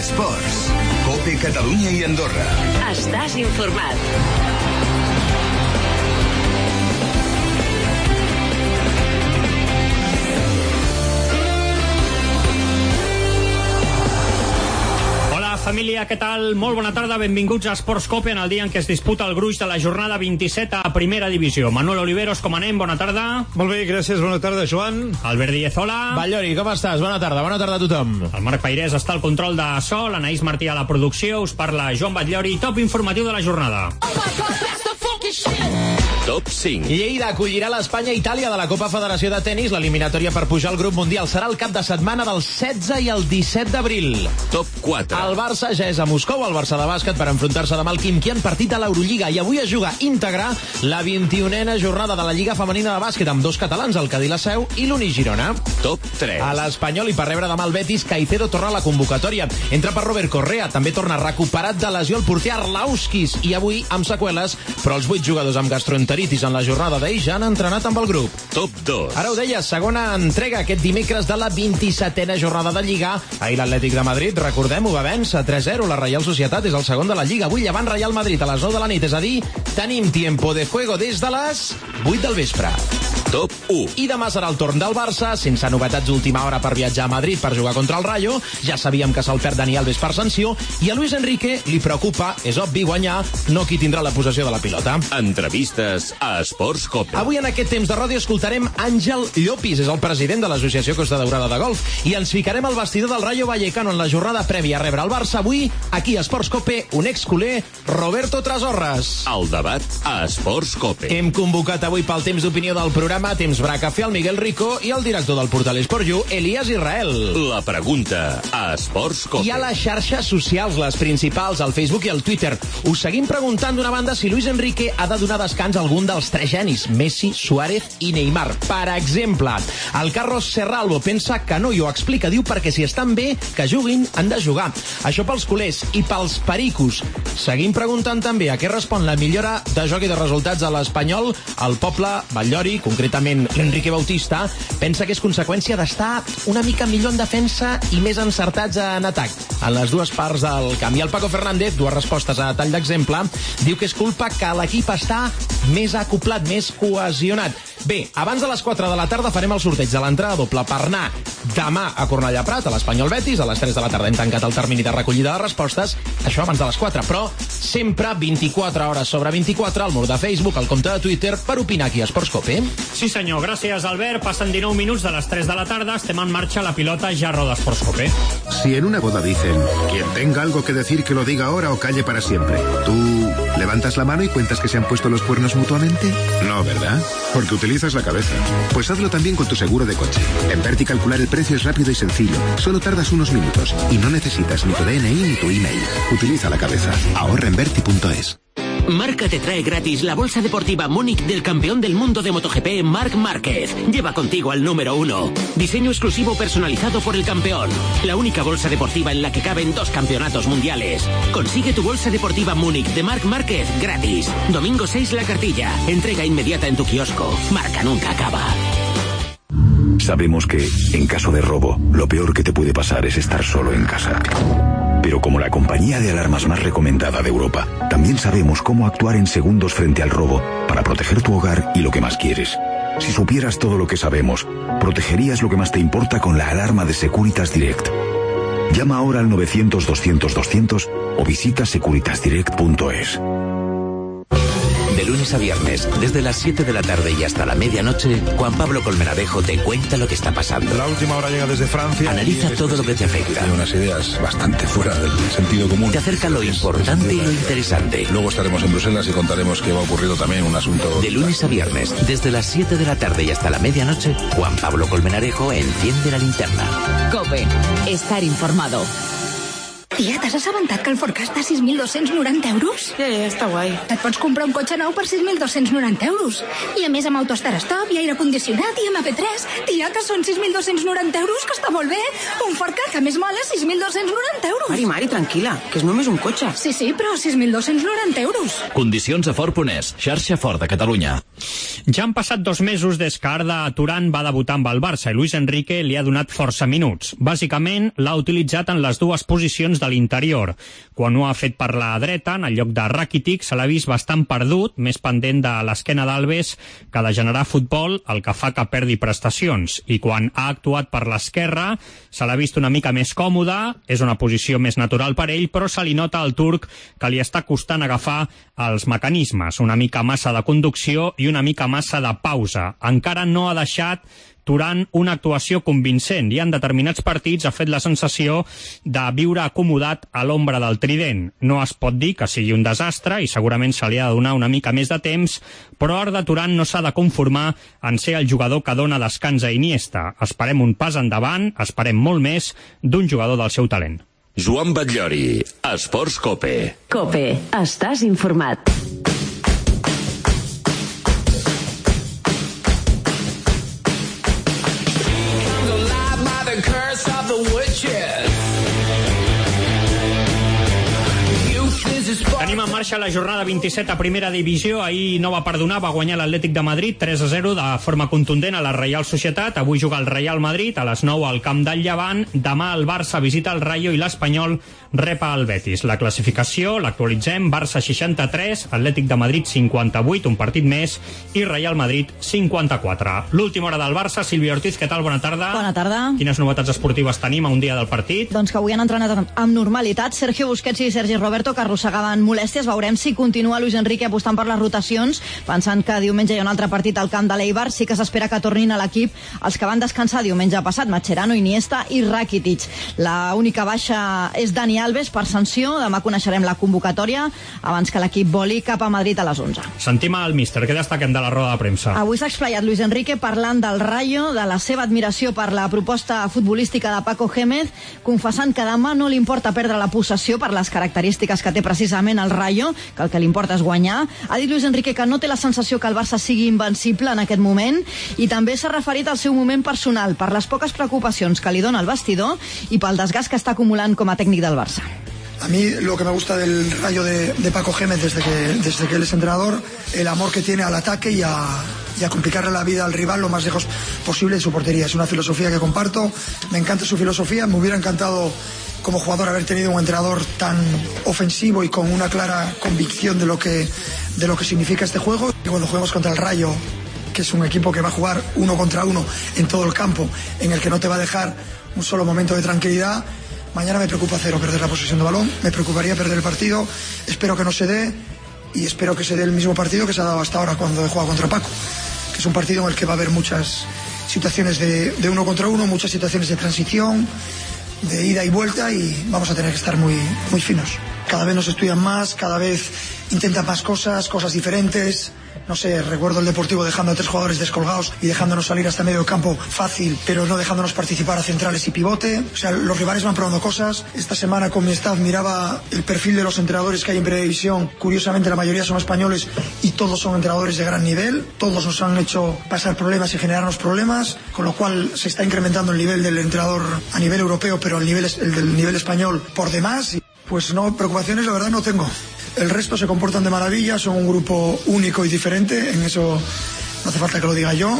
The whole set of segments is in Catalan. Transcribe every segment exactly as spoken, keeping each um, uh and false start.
Esports. COPE Catalunya i Andorra. Estàs informat. Família, què tal? Molt bona tarda, benvinguts a Esports COPE en el dia en què es disputa el gruix de la jornada vint-i-set a Primera Divisió. Manuel Oliveros, com anem? Bona tarda. Molt bé, gràcies, bona tarda, Joan. Albert Díez, hola. Ballori, com estàs? Bona tarda, bona tarda a tothom. El Marc Pairés està al control de so, l'Anaïs Martí a la producció, us parla Joan Batllori, top informatiu de la jornada. Top cinc. Lleida acollirà l'Espanya-Itàlia de la Copa Federació de Tenis. L'eliminatòria per pujar al grup mundial serà el cap de setmana del setze i el disset d'abril. Top quatre. El Barça ja és a Moscou, el Barça de bàsquet, per enfrontar-se demà al Quimki en partit de l'Eurolliga. I avui es juga íntegra la vint-i-unena jornada de la Lliga Femenina de bàsquet amb dos catalans, el Cadí la Seu i l'Uni Girona. Top tres. A l'Espanyol i per rebre demà el Betis, Caicedo torna a la convocatòria. Entra per Robert Correa, també torna recuperat de lesió el porter Arlauskis i avui amb seqüeles, però els vuit jugadors amb gastroenteritis en la jornada d'ahir ja han entrenat amb el grup. Top dos. Ara ho deia, segona entrega aquest dimecres de la vint-i-setena jornada de Lliga. Ahir l'Atlètic de Madrid, recordem, ho va vèncer tres zero. La Reial Societat és el segon de la Lliga. Avui llevant Real Madrid a les nou de la nit, és a dir, tenim tiempo de juego des de les vuit del vespre. Top u. I demà serà el torn del Barça, sense novetats d'última hora per viatjar a Madrid per jugar contra el Rayo. Ja sabíem que se'l perd Dani Alves per sanció. I a Luis Enrique li preocupa, és obvi, guanyar, no qui tindrà la possessió de la pilota. Entrevistes a Esports COPE. Avui en aquest temps de ràdio escoltarem Àngel Llopis, és el president de l'Associació Costa Daurada de Golf, i ens ficarem al vestidor del Rayo Vallecano en la jornada prèvia a rebre el Barça. Avui, aquí a Esports COPE, un exculer, Roberto Trasorras. El debat a Esports COPE. Hem convocat avui pel temps d'opinió del programa Temps Bracafé, el Miguel Rico i el director del portal Esport You, Elias Israel. La pregunta a Esports COPE. I a les xarxes socials, les principals, al Facebook i al Twitter, us seguim preguntant d'una banda si Luis Enrique ha de donar descans a algun dels tres genis, Messi, Suárez i Neymar. Per exemple, el Carlos Serralvo pensa que no i ho explica, diu perquè si estan bé, que juguin, han de jugar. Això pels culers i pels pericos. Seguim preguntant també a què respon la millora de joc i de resultats a l'Espanyol. El poble, Batllori, concretament l'Enrique Bautista, pensa que és conseqüència d'estar una mica millor en defensa i més encertats en atac en les dues parts del camp. I el Paco Fernández, dues respostes a tall d'exemple, diu que és culpa que l'equip està més acoplat, més cohesionat. Bé, abans de les quatre de la tarda farem el sorteig de l'entrada doble per anar demà a Cornellà Prat, a l'Espanyol Betis. A les tres de la tarda hem tancat el termini de recollida de respostes, això abans de les quatre, però sempre vint-i-quatre hores sobre vint-i-quatre al mur de Facebook, al compte de Twitter, per opinar aquí a Esports COPE. Sí senyor, gràcies Albert. Passen dinou minuts de les tres de la tarda, estem en marxa, la pilota ja roda Esports COPE. Si en una boda dicen, quien tenga algo que decir que lo diga ahora o calle para siempre, ¿tú levantas la mano y cuentas que se han puesto los cuernos mutuamente? No, ¿verdad? Porque utilizas la cabeza. Pues hazlo también con tu seguro de coche. En Verti calcular el precio es rápido y sencillo. Solo tardas unos minutos y no necesitas ni tu D N I ni tu email. Utiliza la cabeza. Ahorra en verti punto es. Marca te trae gratis la bolsa deportiva Múnich del campeón del mundo de MotoGP, Marc Márquez. Lleva contigo al número uno. Diseño exclusivo personalizado por el campeón. La única bolsa deportiva en la que caben dos campeonatos mundiales. Consigue tu bolsa deportiva Múnich de Marc Márquez gratis. Domingo seis La Cartilla. Entrega inmediata en tu kiosco. Marca nunca acaba. Sabemos que, en caso de robo, lo peor que te puede pasar es estar solo en casa. Pero como la compañía de alarmas más recomendada de Europa, también sabemos cómo actuar en segundos frente al robo para proteger tu hogar y lo que más quieres. Si supieras todo lo que sabemos, protegerías lo que más te importa con la alarma de Securitas Direct. Llama ahora al novecientos doscientos doscientos o visita securitas direct punto es. De lunes a viernes, desde las siete de la tarde y hasta la medianoche, Juan Pablo Colmenarejo te cuenta lo que está pasando. La última hora llega desde Francia. Analiza todo lo que te afecta. Tiene unas ideas bastante fuera del sentido común. Te acerca lo importante y lo interesante. Luego estaremos en Bruselas y contaremos que va ocurrido también un asunto... De lunes a viernes, desde las siete de la tarde y hasta la medianoche, Juan Pablo Colmenarejo enciende la linterna. COPE. Estar informado. Tia, t'has assabentat que el Ford Ka està a sis mil dos-cents noranta euros? Ja, ja, està guai. Et pots comprar un cotxe nou per sis mil dos-cents noranta euros. I a més amb AutoStart Stop i aire condicionat i M P tres. Tia, que són sis mil dos-cents noranta euros, que està molt bé. Un Ford Ka que més mola sis mil dos-cents noranta euros. Mari, Mari, tranquil·la, que és només un cotxe. Sí, sí, però sis mil dos-cents noranta euros. Condicions a Ford punt es, xarxa Ford de Catalunya. Ja han passat dos mesos des que Arda Turan va debutar amb el Barça i Luis Enrique li ha donat força minuts. Bàsicament, l'ha utilitzat en les dues posicions de l'interior. Quan ho ha fet per la dreta, en el lloc de Rakitic, se l'ha vist bastant perdut, més pendent de l'esquena d'Alves que de generar futbol, el que fa que perdi prestacions. I quan ha actuat per l'esquerra, se l'ha vist una mica més còmode, és una posició més natural per ell, però se li nota al turc que li està costant agafar els mecanismes, una mica massa de conducció i una mica massa de pausa. Encara no ha deixat Turan una actuació convincent i en determinats partits ha fet la sensació de viure acomodat a l'ombra del trident. No es pot dir que sigui un desastre i segurament se li ha de donar una mica més de temps, però Arda Turan no s'ha de conformar en ser el jugador que dona descans a Iniesta. Esperem un pas endavant, esperem molt més d'un jugador del seu talent. Joan Batllori, Esports Cope. Cope, estàs informat. Tenim en marxa la jornada vint-i-set a primera divisió. Ahir no va perdonar, va guanyar l'Atlètic de Madrid tres a zero de forma contundent a la Reial Societat. Avui juga el Real Madrid a les nou al camp del Llevant. Demà el Barça visita el Rayo i l'Espanyol repa el Betis. La classificació l'actualitzem: Barça seixanta-tres, Atlètic de Madrid cinquanta-vuit, un partit més, i Real Madrid cinquanta-quatre. L'última hora del Barça. Sílvia Ortiz, què tal? Bona tarda. Bona tarda. Quines novetats esportives tenim a un dia del partit? Doncs que avui han entrenat amb normalitat Sergio Busquets i Sergi Roberto, que arrossegaven molèsties. Veurem si continua Luis Enrique apostant per les rotacions, pensant que diumenge hi ha un altre partit al camp de l'Eibar. Sí que s'espera que tornin a l'equip els que van descansar diumenge passat, Mascherano, Iniesta i Rakitic. La única baixa és Dani Alves per sanció. Demà coneixerem la convocatòria abans que l'equip voli cap a Madrid a les onze. Sentim al míster. Què destaquem de la roda de premsa? Avui s'ha explayat Luis Enrique parlant del Rayo, de la seva admiració per la proposta futbolística de Paco Gémez, confessant que demà no li importa perdre la possessió per les característiques que té precisament el Rayo, que el que li importa és guanyar. Ha dit Luis Enrique que no té la sensació que el Barça sigui invencible en aquest moment, i també s'ha referit al seu moment personal, per les poques preocupacions que li dona el vestidor i pel desgast que està acumulant com a tècnic del Barça. A mí lo que me gusta del Rayo de, de Paco Gémez desde que, desde que él es entrenador, el amor que tiene al ataque y a, y a complicarle la vida al rival lo más lejos posible de su portería. Es una filosofía que comparto, me encanta su filosofía, me hubiera encantado como jugador haber tenido un entrenador tan ofensivo y con una clara convicción de lo que, de lo que significa este juego. Y cuando juguemos contra el Rayo, que es un equipo que va a jugar uno contra uno en todo el campo, en el que no te va a dejar un solo momento de tranquilidad, mañana me preocupa cero perder la posesión de balón, me preocuparía perder el partido, espero que no se dé y espero que se dé el mismo partido que se ha dado hasta ahora cuando he jugado contra Paco, que es un partido en el que va a haber muchas situaciones de, de uno contra uno, muchas situaciones de transición, de ida y vuelta, y vamos a tener que estar muy, muy finos. Cada vez nos estudian más, cada vez intentan más cosas, cosas diferentes. No sé, recuerdo el Deportivo dejando a tres jugadores descolgados y dejándonos salir hasta medio campo fácil, pero no dejándonos participar a centrales y pivote. O sea, los rivales van probando cosas. Esta semana con mi staff miraba el perfil de los entrenadores que hay en Primera División. Curiosamente la mayoría son españoles y todos son entrenadores de gran nivel. Todos nos han hecho pasar problemas y generarnos problemas, con lo cual se está incrementando el nivel del entrenador a nivel europeo, pero el, nivel, el del nivel español por demás. Pues no, preocupaciones la verdad no tengo. El resto se comportan de maravilla, son un grupo único y diferente, en eso no hace falta que lo diga yo,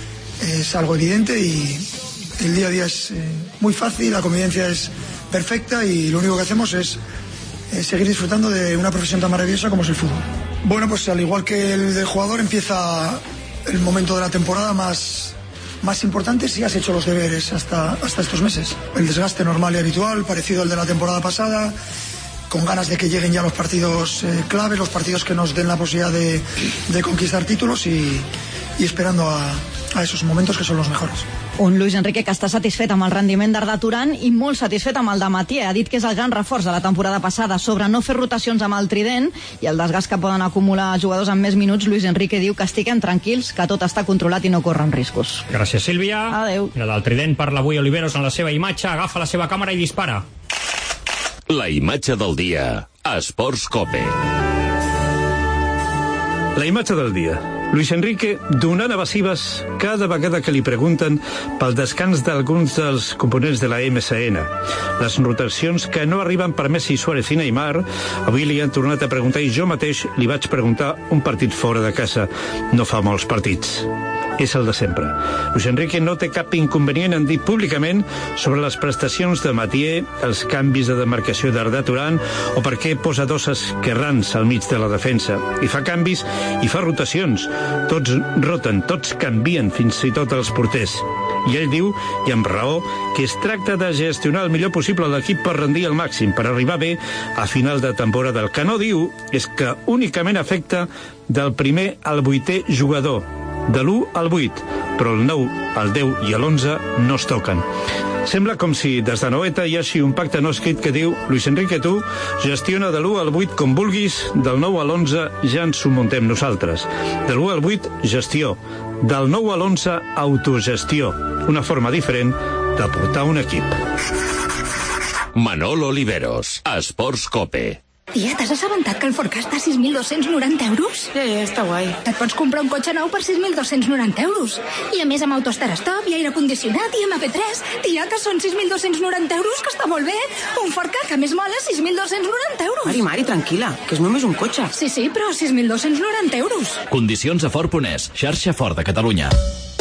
es algo evidente y el día a día es eh, muy fácil, la convivencia es perfecta y lo único que hacemos es eh, seguir disfrutando de una profesión tan maravillosa como es el fútbol. Bueno, pues al igual que el de jugador empieza el momento de la temporada más, más importante si has hecho los deberes hasta, hasta estos meses. El desgaste normal y habitual, parecido al de la temporada pasada, con ganas de que lleguen ya los partidos eh, clave, los partidos que nos den la posibilidad de, de conquistar títulos y, y esperando a, a esos momentos que son los mejores. Un Luis Enrique que està satisfet amb el rendiment d'Arda Turan i molt satisfet amb el de Mathieu. Ha dit que és el gran reforç de la temporada passada sobre no fer rotacions amb el trident i el desgast que poden acumular jugadors amb més minuts. Luis Enrique diu que estiguem tranquils, que tot està controlat i no corren riscos. Gràcies, Sílvia. Adéu. La del trident parla avui Oliveros en la seva imatge, agafa la seva càmera i dispara. La imatge del dia a Esports Cope. La imatge del dia. Luis Enrique donant evasives cada vegada que li pregunten pel descans d'alguns dels components de la M S N. Les rotacions que no arriben per Messi, Suárez i Neymar, avui li han tornat a preguntar i jo mateix li vaig preguntar un partit fora de casa, no fa molts partits. és el de sempre. Luis Enrique no té cap inconvenient en dir públicament sobre les prestacions de Mathieu, els canvis de demarcació d'Arda Turan o per què posa dos esquerrans al mig de la defensa. I fa canvis i fa rotacions. Tots roten, tots canvien, fins i tot els porters. I ell diu, i amb raó, que es tracta de gestionar el millor possible l'equip per rendir al màxim, per arribar bé a final de temporada. El que no diu és que únicament afecta del primer al vuitè jugador, de l'u al vuit, però el nou, el deu i l'onze no es toquen. Sembla com si des de Noeta hi hagi un pacte no escrit que diu Luis Enrique, tu gestiona de l'u al vuit com vulguis, del nou a l'onze ja ens ho muntem nosaltres. De l'u al vuit, gestió. Del nou a l'onze, autogestió. Una forma diferent de portar un equip. Manolo Oliveros, Esports Cope. Tia, t'has assabentat que el Forcà està a sis mil dos-cents noranta euros? Ja, ja, està guai. Et pots comprar un cotxe nou per sis mil dos-cents noranta euros. I a més amb autostar stop i aire condicionat i ema pe tres. Tia, que són sis mil dos-cents noranta euros, que està molt bé. Un Forcà que a més mola sis mil dos-cents noranta euros. Mari, Mari, tranquil·la, que és només un cotxe. Sí, sí, però sis mil dos-cents noranta euros. Condicions a Ford punt es, xarxa Ford de Catalunya.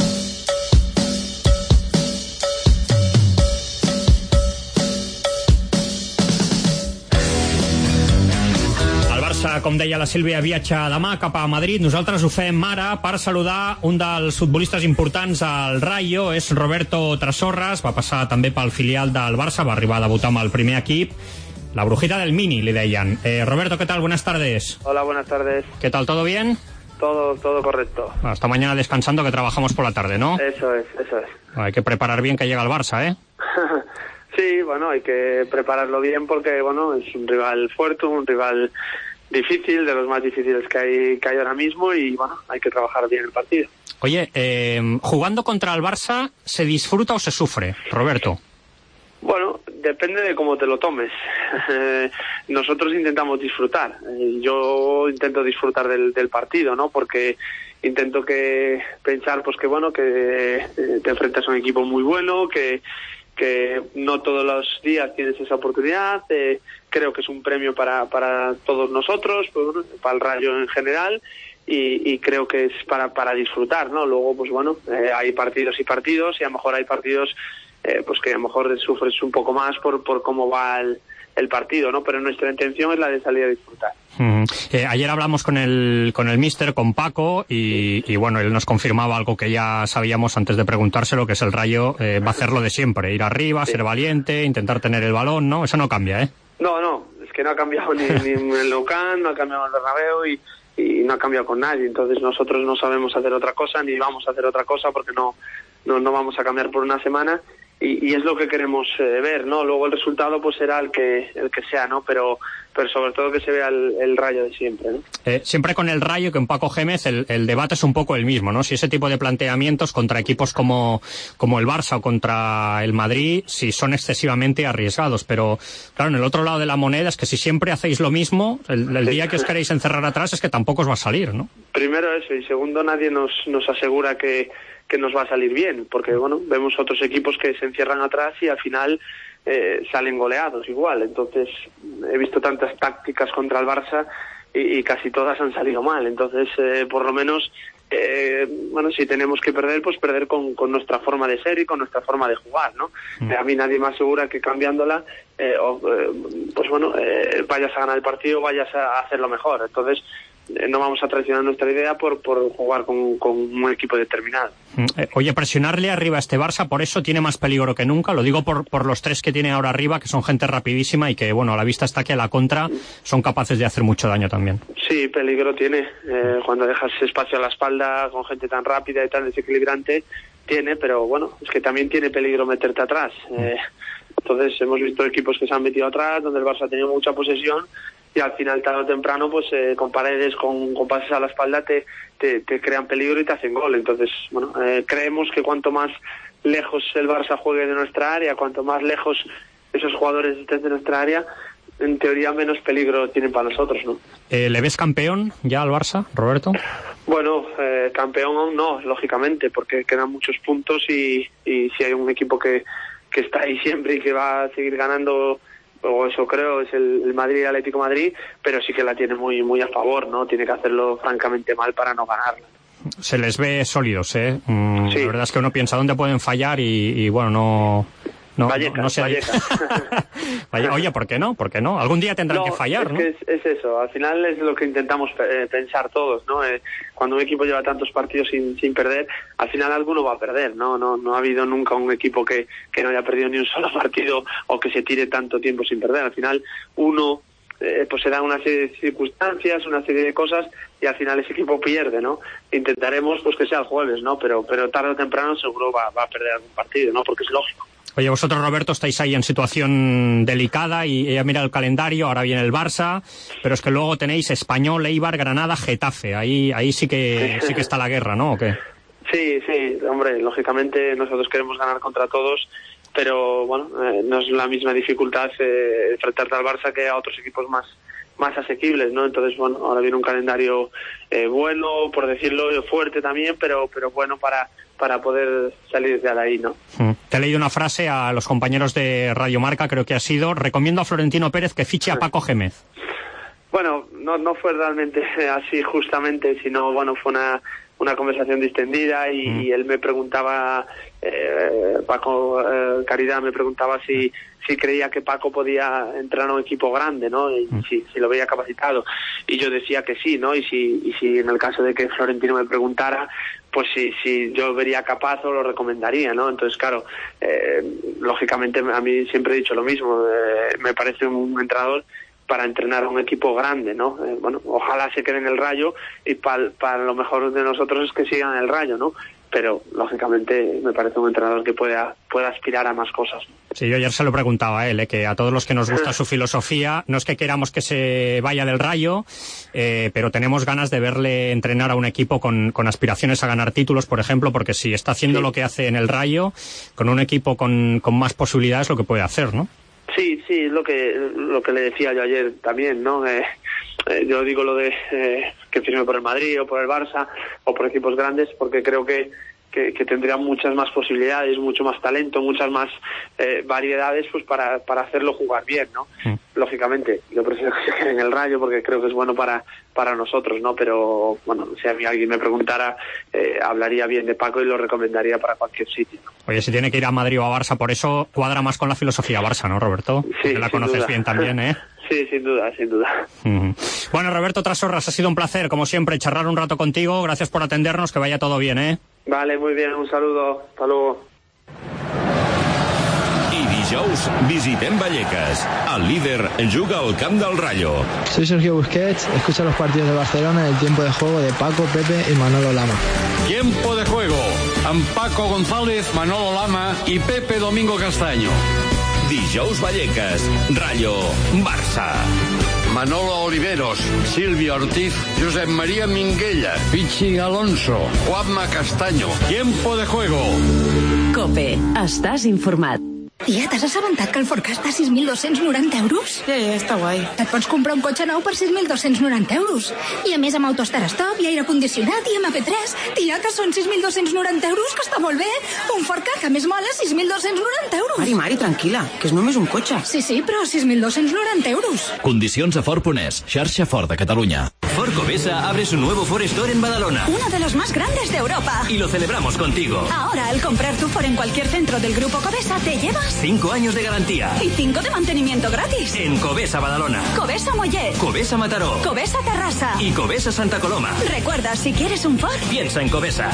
Com deia la Sílvia, viatja demà cap a Madrid. Nosaltres ho fem ara per saludar un dels futbolistes importants al Rayo, és Roberto Trasorras, va passar també pel filial del Barça, va arribar a debutar amb el primer equip. La brujita del Mini, le decían. Eh, Roberto, ¿qué tal? Buenas tardes. Hola, buenas tardes. ¿Qué tal? ¿Todo bien? Todo, todo correcto. Bueno, hasta mañana descansando, que trabajamos por la tarde, ¿no? Eso es, eso es. Bueno, hay que preparar bien que llega el Barça, ¿eh? Sí, bueno, hay que prepararlo bien porque, bueno, es un rival fuerte, un rival difícil, de los más difíciles que hay, que hay ahora mismo, y bueno, hay que trabajar bien el partido. Oye, eh, jugando contra el Barça, ¿se disfruta o se sufre, Roberto? Bueno, depende de cómo te lo tomes. Nosotros intentamos disfrutar. Yo intento disfrutar del, del partido, ¿no? Porque intento que pensar, pues que bueno, que te enfrentas a un equipo muy bueno, que que no todos los días tienes esa oportunidad. Eh, creo que es un premio para, para todos nosotros, pues, bueno, para el Rayo en general, y, y creo que es para, para disfrutar, ¿no? Luego, pues bueno, eh, hay partidos y partidos, y a lo mejor hay partidos eh, pues que a lo mejor sufres un poco más por, por cómo va el, el partido, ¿no? Pero nuestra intención es la de salir a disfrutar. Uh-huh. Eh, ayer hablamos con el con el míster, con Paco, y, y bueno, él nos confirmaba algo que ya sabíamos antes de preguntárselo, que es el Rayo eh, va a hacer lo de siempre, ir arriba, sí, ser valiente, intentar tener el balón, ¿no? Eso no cambia, ¿eh? No, no, es que no ha cambiado ni, ni en el Nou Camp, no ha cambiado en el Bernabéu, y, y no ha cambiado con nadie. Entonces nosotros no sabemos hacer otra cosa, ni vamos a hacer otra cosa, porque no, no, no vamos a cambiar por una semana. Y, y es lo que queremos eh, ver, ¿no? Luego el resultado pues será el que el que sea, ¿no? Pero pero sobre todo que se vea el, el Rayo de siempre, ¿no? Eh, siempre con el Rayo, que en Paco Gémez el, el debate es un poco el mismo, ¿no? Si ese tipo de planteamientos contra equipos como, como el Barça o contra el Madrid, si son excesivamente arriesgados. Pero claro, en el otro lado de la moneda es que si siempre hacéis lo mismo, el, el día que os queréis encerrar atrás es que tampoco os va a salir, ¿no? Primero eso, y segundo, nadie nos, nos asegura que que nos va a salir bien, porque bueno, vemos otros equipos que se encierran atrás y al final eh, salen goleados igual. Entonces he visto tantas tácticas contra el Barça y, y casi todas han salido mal. Entonces eh, por lo menos eh, bueno, si tenemos que perder, pues perder con, con nuestra forma de ser y con nuestra forma de jugar, ¿no? Mm. A mí nadie me asegura que cambiándola eh, o, eh, pues bueno, eh, vayas a ganar el partido, vayas a hacerlo mejor. Entonces no vamos a traicionar nuestra idea por, por jugar con, con un equipo determinado. Oye, presionarle arriba a este Barça, por eso tiene más peligro que nunca. Lo digo por, por los tres que tiene ahora arriba, que son gente rapidísima y que, bueno, a la vista está que a la contra son capaces de hacer mucho daño también. Sí, peligro tiene. Eh, cuando dejas espacio a la espalda con gente tan rápida y tan desequilibrante, tiene, pero bueno, es que también tiene peligro meterte atrás. Eh, entonces hemos visto equipos que se han metido atrás, donde el Barça ha tenido mucha posesión, y al final, tarde o temprano, pues eh, con paredes, con, con pases a la espalda, te, te, te crean peligro y te hacen gol. Entonces, bueno, eh, creemos que cuanto más lejos el Barça juegue de nuestra área, cuanto más lejos esos jugadores estén de nuestra área, en teoría menos peligro tienen para nosotros, ¿no? Eh, ¿Le ves campeón ya al Barça, Roberto? Bueno, eh, campeón aún no, lógicamente, porque quedan muchos puntos y, y si hay un equipo que, que está ahí siempre y que va a seguir ganando, o eso creo, es el, el Madrid, el Atlético de Madrid, pero sí que la tiene muy muy a favor, ¿no? Tiene que hacerlo francamente mal para no ganarla. se les ve sólidos, ¿eh? Mm, sí. La verdad es que uno piensa dónde pueden fallar y, y bueno, no... No, Vallecas, no, no sé. Oye, ¿por qué no? ¿Por qué no? Algún día tendrán no, que fallar, es ¿no? Que es, es eso, al final es lo que intentamos eh, pensar todos, ¿no? Eh, cuando un equipo lleva tantos partidos sin, sin perder, al final alguno va a perder, ¿no? No, no ha habido nunca un equipo que, que no haya perdido ni un solo partido o que se tire tanto tiempo sin perder. Al final uno... Eh, pues se dan una serie de circunstancias, una serie de cosas y al final ese equipo pierde, ¿no? Intentaremos pues que sea el jueves, ¿no? Pero pero tarde o temprano seguro va, va a perder algún partido, ¿no? Porque es lógico. Oye, vosotros, Roberto, estáis ahí en situación delicada y ella mira el calendario, ahora viene el Barça, pero es que luego tenéis Español, Eibar, Granada, Getafe. Ahí ahí sí que sí que está la guerra, ¿no? ¿O qué? Sí, sí, hombre, lógicamente nosotros queremos ganar contra todos, pero bueno, eh, no es la misma dificultad eh, enfrentarte al Barça que a otros equipos más más asequibles, ¿no? Entonces, bueno, ahora viene un calendario eh, bueno, por decirlo, fuerte también, pero pero bueno para para poder salir de ahí, ¿no? Mm. Te he leído una frase a los compañeros de Radio Marca, creo que ha sido: recomiendo a Florentino Pérez que fiche a Paco Gémez. Bueno, no no fue realmente así justamente, sino bueno, fue una una conversación distendida y, mm. y él me preguntaba, eh, Paco eh, Caridad me preguntaba si si creía que Paco podía entrar a un equipo grande, ¿no? Y mm. si, si lo veía capacitado. Y yo decía que sí, ¿no? Y si y si en el caso de que Florentino me preguntara, pues si, si yo vería capaz o lo recomendaría, ¿no? Entonces, claro, eh, lógicamente a mí siempre he dicho lo mismo, eh, me parece un entrenador para entrenar a un equipo grande, ¿no? Eh, bueno, ojalá se quede en el Rayo y para pa lo mejor de nosotros es que sigan en el Rayo, ¿no? Pero, lógicamente, me parece un entrenador que pueda, pueda aspirar a más cosas. Sí, yo ayer se lo preguntaba a él, eh, que a todos los que nos gusta su filosofía, no es que queramos que se vaya del Rayo, eh, pero tenemos ganas de verle entrenar a un equipo con, con aspiraciones a ganar títulos, por ejemplo, porque si está haciendo sí. lo que hace en el Rayo, con un equipo con, con más posibilidades, lo que puede hacer, ¿no? Sí, sí, es lo que lo que le decía yo ayer también, ¿no? Eh, eh, yo digo lo de eh, que firme por el Madrid o por el Barça o por equipos grandes porque creo que, que, que tendría muchas más posibilidades, mucho más talento, muchas más eh, variedades pues para, para hacerlo jugar bien, ¿no? Sí. Lógicamente, yo prefiero que se quede en el Rayo porque creo que es bueno para para nosotros, ¿no? Pero, bueno, si a mí alguien me preguntara, eh, hablaría bien de Paco y lo recomendaría para cualquier sitio, ¿no? Oye, si tiene que ir a Madrid o a Barça, por eso cuadra más con la filosofía Barça, ¿no, Roberto? Sí, que la conoces duda. bien también, ¿eh? Sí, sin duda, sin duda. Uh-huh. Bueno, Roberto Trasorras, ha sido un placer, como siempre, charlar un rato contigo. Gracias por atendernos, que vaya todo bien, ¿eh? Vale, muy bien, un saludo. Hasta luego. Dijous visitem Vallecas. El líder juga al camp del Rayo. Soy Sergio Busquets, escucha los partidos de Barcelona en el tiempo de juego de Paco, Pepe y Manolo Lama. Tiempo de juego amb Paco González, Manolo Lama i Pepe Domingo Castaño. Dijous Vallecas, Rayo, Barça. Manolo Oliveros, Silvio Ortiz, Josep María Minguella, Pichi Alonso, Juanma Castaño. Tiempo de juego. COPE, estàs informat. Tia, t'has assabentat que el Ford Ka està a sis mil dos-cents noranta euros? Ja, ja, està guai. Et pots comprar un cotxe nou per sis mil dos-cents noranta euros. I a més amb autostar stop i aire condicionat i ema pe tres. Tia, que són sis mil dos-cents noranta euros, que està molt bé. Un Ford Ka que a més mola sis mil dos-cents noranta euros. Mari, Mari, tranquil·la, que és només un cotxe. Sí, sí, però sis mil dos-cents noranta euros. Condicions a Ford punt es, xarxa Ford de Catalunya. Ford Covesa abre su nuevo Ford Store en Badalona. Uno de los más grandes de Europa. Y lo celebramos contigo. Ahora, al comprar tu Ford en cualquier centro del Grupo Covesa, te llevas cinco años de garantía. Y cinco de mantenimiento gratis. En Covesa Badalona. Covesa Mollet. Covesa Mataró. Covesa Terrassa. Y Covesa Santa Coloma. Recuerda, si quieres un Ford, piensa en Covesa.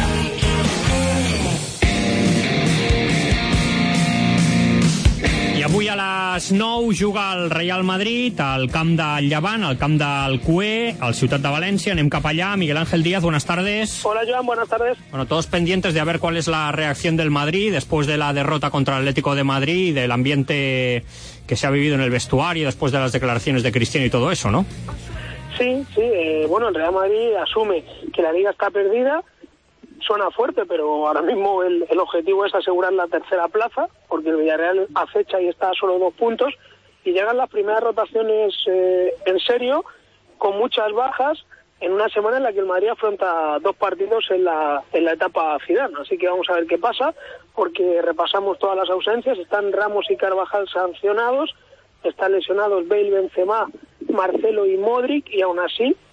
I avui a les nou juga el Real Madrid al camp del Llevant, al camp del Cué, al Ciutat de València. Anem cap allá. Miguel Ángel Díaz, buenas tardes. Hola, Joan, buenas tardes. Bueno, todos pendientes de a ver cuál es la reacción del Madrid después de la derrota contra el Atlético de Madrid y del ambiente que se ha vivido en el vestuario después de las declaraciones de Cristiano y todo eso, ¿no? Sí, sí. Eh, bueno, el Real Madrid asume que la Liga está perdida. Suena fuerte, pero ahora mismo el, el objetivo es asegurar la tercera plaza, porque el Villarreal acecha y está a solo dos puntos, y llegan las primeras rotaciones eh, en serio, con muchas bajas, en una semana en la que el Madrid afronta dos partidos en la, en la etapa final. Así que vamos a ver qué pasa, porque repasamos todas las ausencias. Están Ramos y Carvajal sancionados, están lesionados Bale, Benzema, Marcelo y Modric, y aún así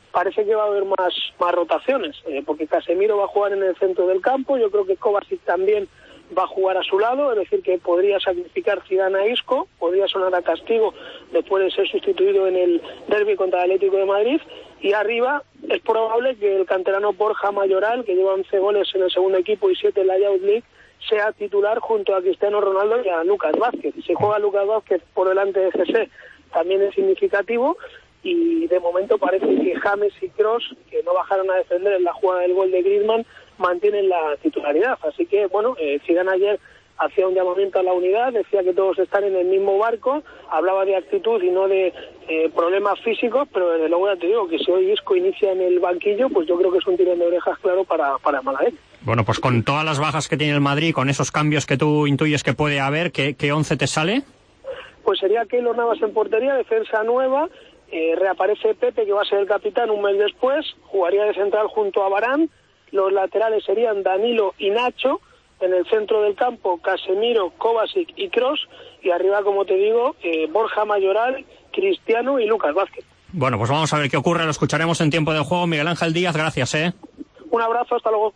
parece que va a haber más, más rotaciones, eh, porque Casemiro va a jugar en el centro del campo, yo creo que Kovacic también va a jugar a su lado, es decir, que podría sacrificar Zidane a Isco, podría sonar a castigo después de ser sustituido en el derbi contra el Atlético de Madrid, y arriba es probable que el canterano Borja Mayoral, que lleva once goles en el segundo equipo y siete en la Youth League, sea titular junto a Cristiano Ronaldo y a Lucas Vázquez. Si juega Lucas Vázquez por delante de Jesé, también es significativo, y de momento parece que James y Kroos, que no bajaron a defender en la jugada del gol de Griezmann, mantienen la titularidad. Así que, bueno, eh, Zidane ayer hacía un llamamiento a la unidad, decía que todos están en el mismo barco, hablaba de actitud y no de eh, problemas físicos, pero desde luego ya te digo que si hoy Isco inicia en el banquillo, pues yo creo que es un tirón de orejas claro para, para Malagueño. Bueno, pues con todas las bajas que tiene el Madrid, con esos cambios que tú intuyes que puede haber, ¿qué, qué once te sale? Pues sería Keylor Navas en portería, defensa nueva, eh, reaparece Pepe, que va a ser el capitán un mes después, jugaría de central junto a Varane, los laterales serían Danilo y Nacho, en el centro del campo Casemiro, Kovacic y Kroos, y arriba, como te digo, eh, Borja Mayoral, Cristiano y Lucas Vázquez. Bueno, pues vamos a ver qué ocurre, lo escucharemos en tiempo de juego. Miguel Ángel Díaz, gracias, ¿eh? Un abrazo, hasta luego.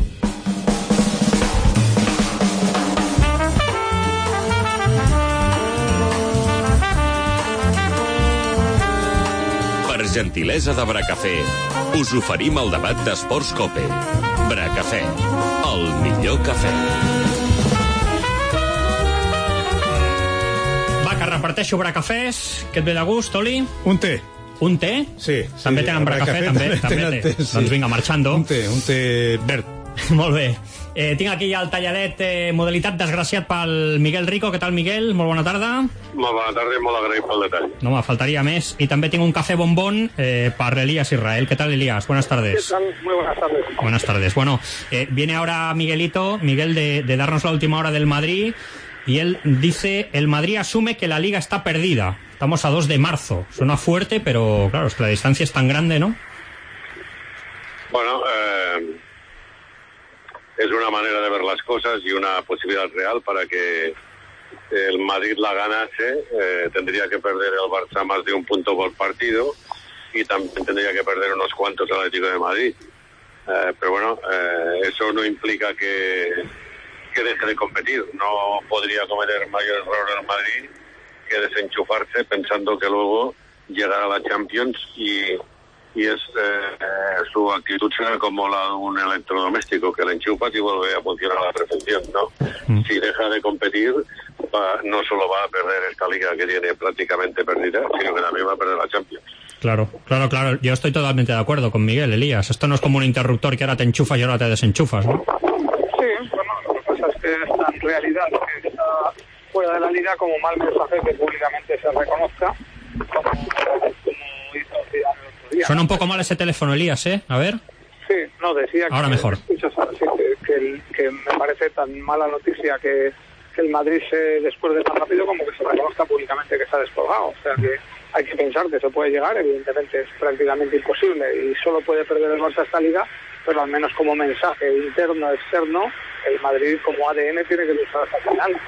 Per gentilesa de Bracafé, us oferim el debat d'Esports Cope. Bracafé, el millor cafè. Va, que reparteixo bracafès. Què et ve de gust, Oli? Un té. Un té? Sí. També sí, tenen bracafè, també, també, també té. Sí. Doncs vinga, marxando. Un té, un té verd. Molt bé. Eh, tinc aquí el talladet eh, modalitat desgraciat pel Miguel Rico. Què tal, Miguel? Molt bona tarda. Molt bona tarda i molt agraït pel detall. No me faltaría més. Y también tengo un café bombón eh, para Elías Israel. ¿Qué tal, Elías? Buenas tardes. ¿Qué tal? Muy buenas tardes. Buenas tardes. Bueno, eh, viene ahora Miguelito, Miguel, de, de darnos la última hora del Madrid, y él dice, el Madrid asume que la Liga está perdida. Estamos a dos de marzo. Suena fuerte, pero claro, es que la distancia es tan grande, ¿no? Bueno, eh, es una manera de ver las cosas y una posibilidad real para que el Madrid la ganase. Eh, tendría que perder el Barça más de un punto por partido y también tendría que perder unos cuantos al Atlético de Madrid. Eh, pero bueno, eh, eso no implica que, que deje de competir. No podría cometer mayor error el Madrid que desenchufarse pensando que luego llegará a la Champions y, y es eh, su actitud será como la de un electrodoméstico, que le enchufas y vuelve a funcionar a la perfección, ¿no? Mm. Si deja de competir, va, no solo va a perder esta liga que tiene prácticamente perdida, sino que también va a perder la Champions. Claro, claro, claro. Yo estoy totalmente de acuerdo con Miguel, Elías. Esto no es como un interruptor que ahora te enchufas y ahora te desenchufas, ¿no? Sí, bueno, lo que pasa es que esta realidad que está fuera de la liga, como mal mensaje que públicamente se reconozca, como, como hizo Zidane el otro día. Suena un poco mal ese teléfono, Elías, ¿eh? A ver. Sí, no, decía ahora que, mejor. Escuchas, sí, que, que, el, que me parece tan mala noticia que, que el Madrid se descuerde tan rápido como que se reconozca públicamente que se ha descolgado. O sea que hay que pensar que se puede llegar, evidentemente es prácticamente imposible y solo puede perder el Barça esta liga, pero al menos como mensaje interno, externo, el Madrid como A D N tiene que luchar hasta el final.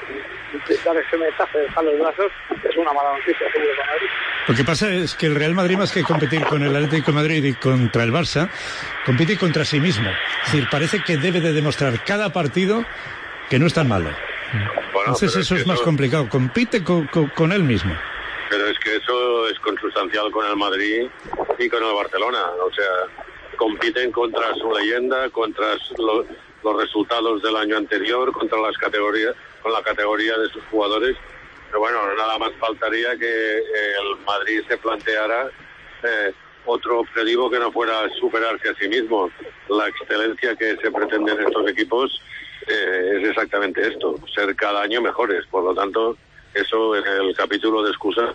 Y dar ese mensaje, dejar los brazos, es una mala noticia, seguro, para Madrid. Lo que pasa es que el Real Madrid, más que competir con el Atlético de Madrid y contra el Barça, compite contra sí mismo. Es decir, parece que debe de demostrar cada partido que no es tan malo. Bueno, entonces eso es, es más eso... complicado. Compite con, con, con él mismo. Pero es que eso es consustancial con el Madrid y con el Barcelona. O sea, compiten contra su leyenda, contra lo, los resultados del año anterior, contra las categorías, con la categoría de sus jugadores. Pero bueno, nada más faltaría que el Madrid se planteara eh, otro objetivo que no fuera superarse a sí mismo. La excelencia que se pretende en estos equipos eh, es exactamente esto, ser cada año mejores. Por lo tanto, eso en el capítulo de excusas.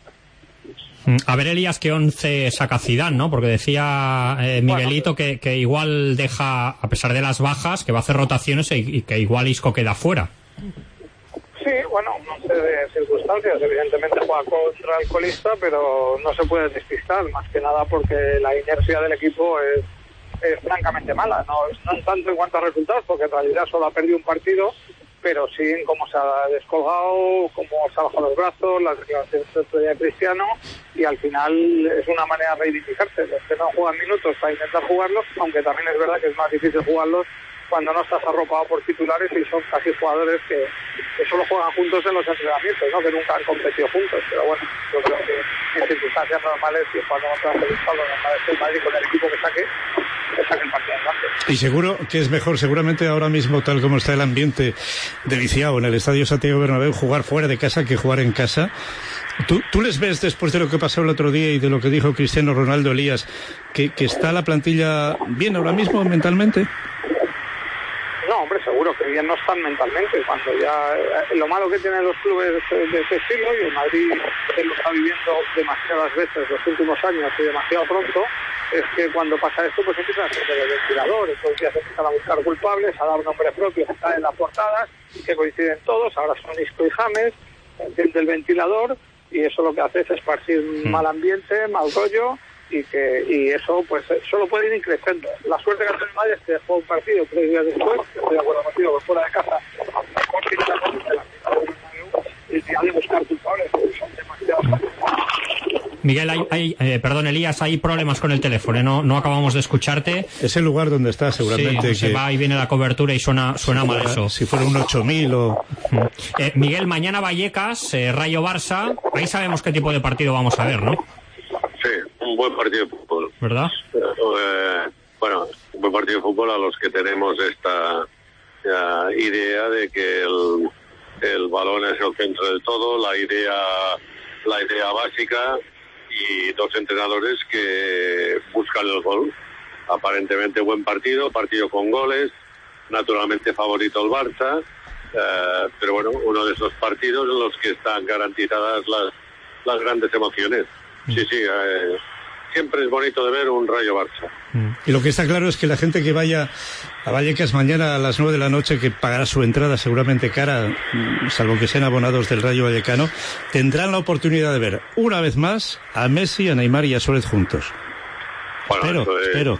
A ver, Elías, qué once saca Zidane, ¿no? Porque decía eh, Miguelito que, que igual deja, a pesar de las bajas, que va a hacer rotaciones y, y que igual Isco queda fuera. Sí, bueno, no sé de circunstancias, evidentemente juega contra el colista, pero no se puede despistar, más que nada porque la inercia del equipo es, es francamente mala, no, no tanto en cuanto a resultados, porque en realidad solo ha perdido un partido, pero sí en cómo se ha descolgado, cómo se ha bajado los brazos, las declaraciones de Cristiano, y al final es una manera de reivindicarse. Los que no juegan minutos para intentar jugarlos, aunque también es verdad que es más difícil jugarlos cuando no estás arropado por titulares y son casi jugadores que, que solo juegan juntos en los entrenamientos, ¿no? Que nunca han competido juntos. Pero bueno, yo creo que en circunstancias normales y cuando no te hace el saldo normal es que el Madrid con el equipo que saque, que saque el partido adelante. Y seguro que es mejor, seguramente ahora mismo, tal como está el ambiente de viciado en el Estadio Santiago Bernabéu, jugar fuera de casa que jugar en casa. ¿Tú, ¿Tú les ves, después de lo que pasó el otro día y de lo que dijo Cristiano Ronaldo, Elías, que, que está la plantilla bien ahora mismo mentalmente? No, hombre, seguro que bien no están mentalmente. Cuando ya eh, lo malo que tienen los clubes de ese estilo, y el Madrid lo está viviendo demasiadas veces los últimos años y demasiado pronto, es que cuando pasa esto pues empiezan a ser el ventilador, entonces ya se empiezan a buscar culpables, a dar nombre propio que está en las portadas, que coinciden todos, ahora son Isco y James, enciende el ventilador y eso lo que hace es esparcir mm. mal ambiente, mal rollo, y que y eso pues solo puede ir increciendo. La suerte que ha tenido el Madrid es que dejó un partido tres días después, que estoy de acuerdo contigo, que fuera de casa y ya de buscar culpables, porque son demasiados. Miguel, hay, hay, eh, perdón, Elías, hay problemas con el teléfono, ¿eh? no, no acabamos de escucharte. Es el lugar donde está, seguramente. Sí, que se va y viene la cobertura y suena, suena si mal fuera, eso. Si fuera un ocho mil o... Eh, Miguel, mañana Vallecas, eh, Rayo Barça, ahí sabemos qué tipo de partido vamos a ver, ¿no? Sí, un buen partido de fútbol. ¿Verdad? Eh, bueno, un buen partido de fútbol a los que tenemos esta ya, idea de que el, el balón es el centro de todo, la idea, la idea básica, y dos entrenadores que buscan el gol. Aparentemente buen partido, partido con goles, naturalmente favorito el Barça, eh, pero bueno, uno de esos partidos en los que están garantizadas las, las grandes emociones. Sí, sí, eh, siempre es bonito de ver un Rayo Barça. Y lo que está claro es que la gente que vaya a Vallecas mañana a las nueve de la noche, que pagará su entrada seguramente cara, salvo que sean abonados del Rayo Vallecano, tendrán la oportunidad de ver una vez más a Messi, a Neymar y a Suárez juntos. Bueno, espero, eso es, espero.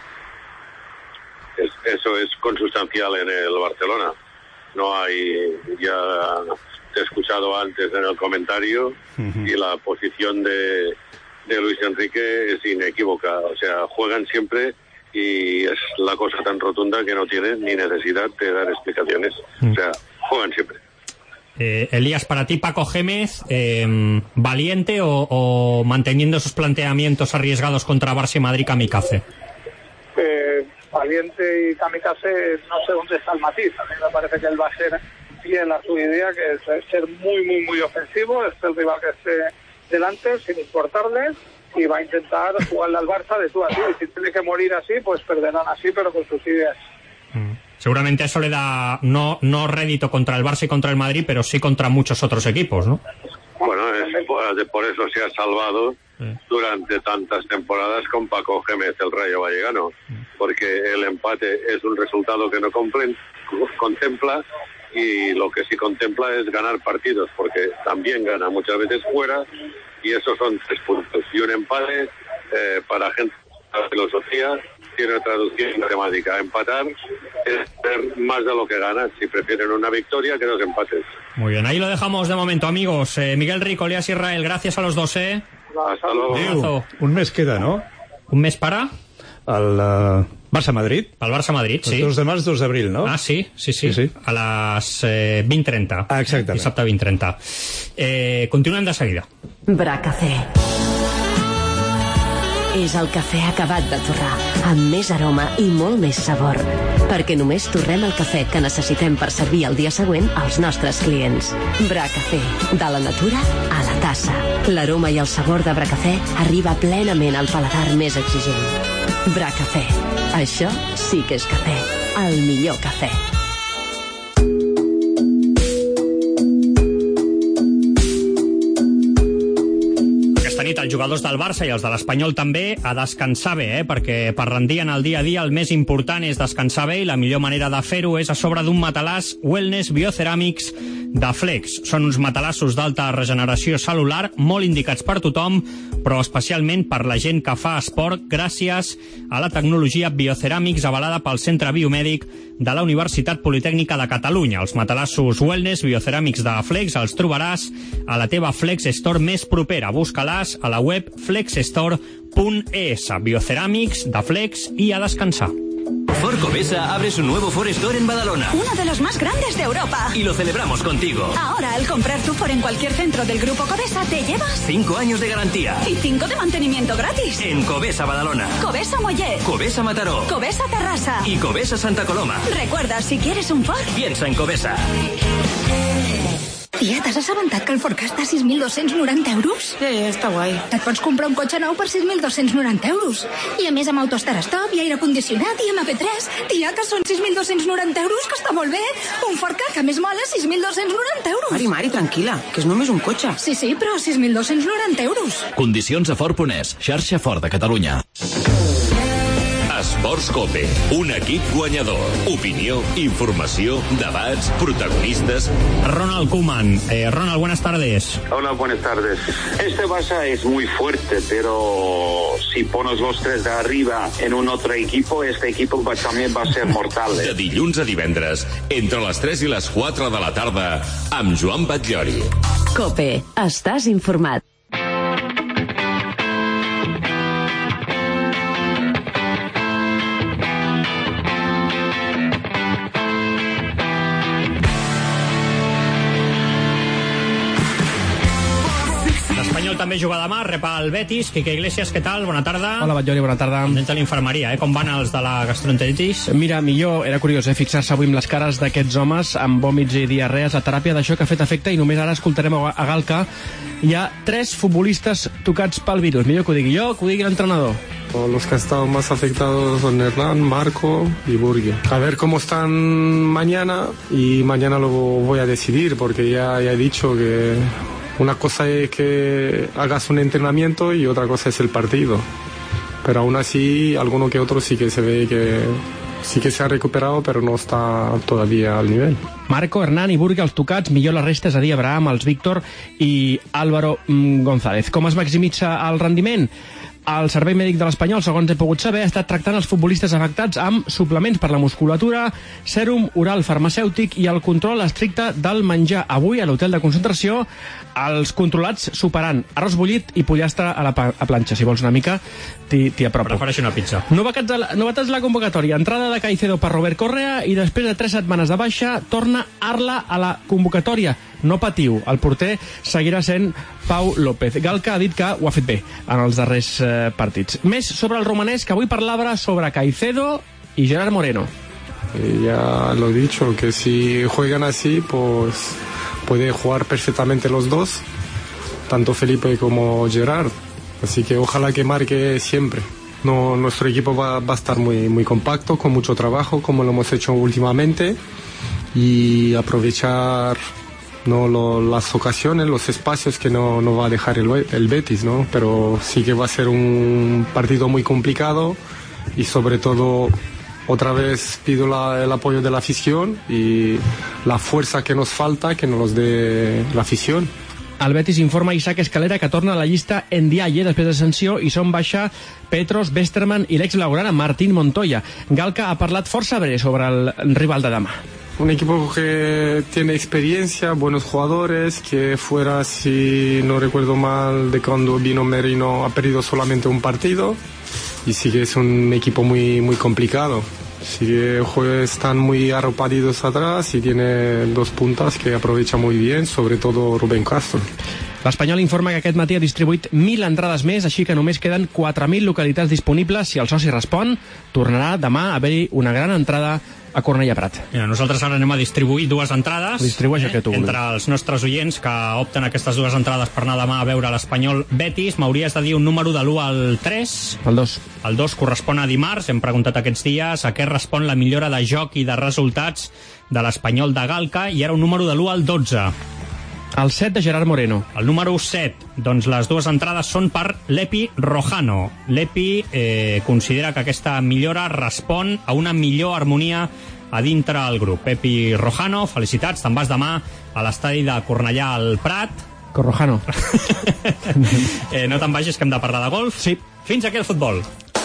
Es, eso es consustancial en el Barcelona. No hay, ya te he escuchado antes en el comentario, uh-huh. y la posición de de Luis Enrique es inequívoca, o sea, juegan siempre y es la cosa tan rotunda que no tiene ni necesidad de dar explicaciones, mm. o sea, juegan siempre. Eh, Elías, para ti Paco Gémez, eh, ¿valiente o, o manteniendo esos planteamientos arriesgados contra Barça y Madrid kamikaze? Eh, valiente y kamikaze, no sé dónde está el matiz. A mí me parece que él va a ser fiel a su idea, que es ser muy, muy, muy ofensivo, es el rival que esté delante, sin importarle, y va a intentar jugarle al Barça de tú a tú, y si tiene que morir así, pues perderán así, pero con sus ideas. Mm. Seguramente eso le da no no rédito contra el Barça y contra el Madrid, pero sí contra muchos otros equipos, ¿no? Bueno, es por, por eso se ha salvado sí. durante tantas temporadas con Paco Gémez, el Rayo Vallecano, porque el empate es un resultado que no complen, contempla, y lo que sí contempla es ganar partidos, porque también gana muchas veces fuera, y esos son tres puntos. Y un empate, eh, para gente de la filosofía, tiene traducción matemática. Empatar es tener más de lo que ganas, si prefieren una victoria que dos empates. Muy bien, ahí lo dejamos de momento, amigos. Eh, Miguel Rico, Elías Israel, gracias a los dos, ¿eh? Hasta luego. Diu, un mes queda, ¿no? ¿Un mes para? Al uh, Barça-Madrid. Al Barça-Madrid, sí. dos de març, dos d'abril, no? Ah, sí, sí, sí. sí, sí. A les eh, vint trenta. Ah, exactament. Dissabte vint trenta. Eh, continuem de seguida. Bracafé. És el cafè acabat de torrar, amb més aroma i molt més sabor. Perquè només torrem el cafè que necessitem per servir el dia següent als nostres clients. Bracafé, de la natura a la tassa. L'aroma i el sabor de Bracafé arriba plenament al paladar més exigent. Bracafé, això sí que és cafè, el millor cafè. Nit els jugadors del Barça i els de l'Espanyol també a descansar bé, eh? Perquè per rendir en el dia a dia el més important és descansar bé, i la millor manera de fer-ho és a sobre d'un matalàs Wellness Bioceràmics de Flex. Són uns matalassos d'alta regeneració cel·lular, molt indicats per tothom, però especialment per la gent que fa esport gràcies a la tecnologia Bioceràmics avalada pel Centre Biomèdic de la Universitat Politècnica de Catalunya. Els matalassos Wellness Bioceràmics de Flex els trobaràs a la teva Flex Store més propera. Busca-les a la web flexstore punt es. Bioceràmics de Flex i a descansar. Ford Covesa abre su nuevo Ford Store en Badalona. Uno de los más grandes de Europa. Y lo celebramos contigo. Ahora, al comprar tu Ford en cualquier centro del Grupo Covesa, te llevas Cinco años de garantía. y cinco de mantenimiento gratis. En Covesa Badalona. Covesa Mollet. Covesa Mataró. Covesa Terrassa. Y Covesa Santa Coloma. Recuerda, si quieres un Ford, Piensa en Covesa. tia, t'has assabentat que el Ford està a sis mil dos-cents noranta euros? Eh, està guai. Et pots comprar un cotxe nou per sis mil dos-cents noranta euros. I a més amb autostar stop i aire condicionat i ema pe tres. Tia, que són sis mil dos-cents noranta euros, que està molt bé. Un Ford Ka, que a més mola, sis mil dos-cents noranta euros. Mari, Mari, tranquil·la, que és només un cotxe. Sí, sí, però sis mil dos-cents noranta euros. Condicions a Ford punt es, xarxa Ford de Catalunya. Esports Cope, un equip guanyador. Opinió, informació, debats, protagonistas. Ronald Koeman. Eh, Ronald, buenas tardes. Hola, buenas tardes. Este Barça es muy fuerte, pero si pones los tres de arriba en un otro equipo, este equipo va, también va a ser mortal. De dilluns a divendres, entre les tres i les quatre de la tarda, amb Joan Batllori. Cope, estàs informat. També juga demà, repa el Betis. Quique Iglesias, què tal? Bona tarda. Hola, Batllori, bona tarda. Dins de l'infermeria, eh? Com van els de la gastroenteritis? Mira, millor, era curiós, eh? Fixar-se avui amb les cares d'aquests homes amb vòmits i diarrees, la teràpia d'això que ha fet efecte, i només ara escoltarem a Galca. Hi ha tres futbolistes tocats pel virus. Millor que ho digui jo, que ho digui l'entrenador. Los que han estado más afectados son Hernán, Marco y Burgui. A ver cómo están mañana, y mañana lo voy a decidir, porque ya, ya he dicho que una cosa es que hagas un entrenamiento y otra cosa es el partido. Pero aún así, alguno que otro sí que se ve que sí que se ha recuperado, però no està todavía al nivell. Marco, Hernán i Burgui, els tocats, millor la resta, és a dir, Abraham, els Víctor i Álvaro González. Com es maximitza el rendiment? El Servei Mèdic de l'Espanyol, segons he pogut saber, ha estat tractant els futbolistes afectats amb suplements per la musculatura, sèrum oral farmacèutic i el control estricte del menjar. Avui, a l'hotel de concentració, els controlats superant arròs bullit i pollastre a la a planxa. Si vols una mica, t'hi apropo. Prefereixo una pizza. Novetats de la, novetats de la convocatòria. Entrada de Caicedo per Robert Correa i després de tres setmanes de baixa torna Arla a la convocatòria. No patiu, el porter seguirà sent Pau López. Galca ha dit que ho ha fet bé en els darrers eh, partits. Més sobre el romanès, que avui parlava sobre Caicedo y Gerard Moreno. Ya lo he dicho, que si juegan así, pues puede jugar perfectamente los dos, tanto Felipe como Gerard. Así que ojalá que marque siempre. No, nuestro equipo va, va a estar muy, muy compacto, con mucho trabajo, como lo hemos hecho últimamente, y aprovechar no lo, las ocasiones, los espacios que no, no va a dejar el, el Betis, ¿no? Pero sí que va a ser un partido muy complicado, y sobre todo otra vez pido la, el apoyo de la afición y la fuerza que nos falta, que nos los dé la afición. El Betis informa Isaac Escalera que torna a la llista Ndiaye després de sanció, i són baixa Petros, Westerman i l'ex-laurana Martín Montoya. Galca ha parlat força bé sobre el rival de demà. Un equipo que tiene experiencia, buenos jugadores, que fuera, si no recuerdo mal, de cuando vino Merino ha perdido solamente un partido, y sí que es un equipo muy, muy complicado. Sí que están muy arropadidos atrás y tiene dos puntas que aprovecha muy bien, sobre todo Rubén Castro. L'Espanyol informa que aquest matí ha distribuït mil entrades més, així que només queden quatre mil localitats disponibles. Si el soci respon, tornarà demà a haver-hi una gran entrada a Cornellà Prat. Mira, nosaltres ara anem a distribuir dues entrades Distribueix eh, tu, entre els nostres oients que opten aquestes dues entrades per anar demà a veure l'Espanyol Betis. M'hauries de dir un número de l'u al tres. El dos. El dos correspon a dimarts. Hem preguntat aquests dies a què respon la millora de joc i de resultats de l'Espanyol de Galca, i ara un número de l'u al dotze. El set de Gerard Moreno. El número set, doncs les dues entrades són per l'Epi Rojano. L'Epi eh, considera que aquesta millora respon a una millor harmonia a dintre el grup. Pepi Rojano, felicitats, te'n vas demà a l'estadi de Cornellà al Prat. Corrojano. eh, no te'n vagis, que hem de parlar de golf. Sí. Fins aquí el futbol.